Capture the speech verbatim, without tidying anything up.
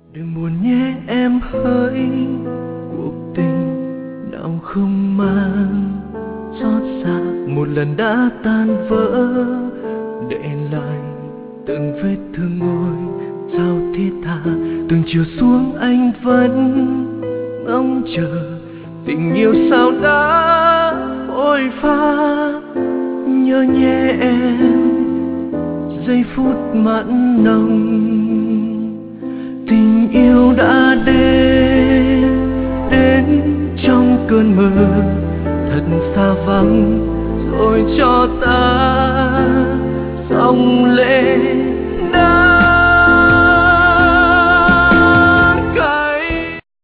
Đừng buồn nhé em hỡi, cuộc tình nào không mang xót xa, một lần đã tan vỡ để lại từng vết thương ngôi sao thiết tha. Từng chiều xuống anh vẫn ngóng chờ tình yêu sao đã phôi pha. Nhớ nhé em giây phút mặn nồng, tình yêu đã đến đến trong cơn mơ thật xa vắng, rồi cho ta dòng lệ đã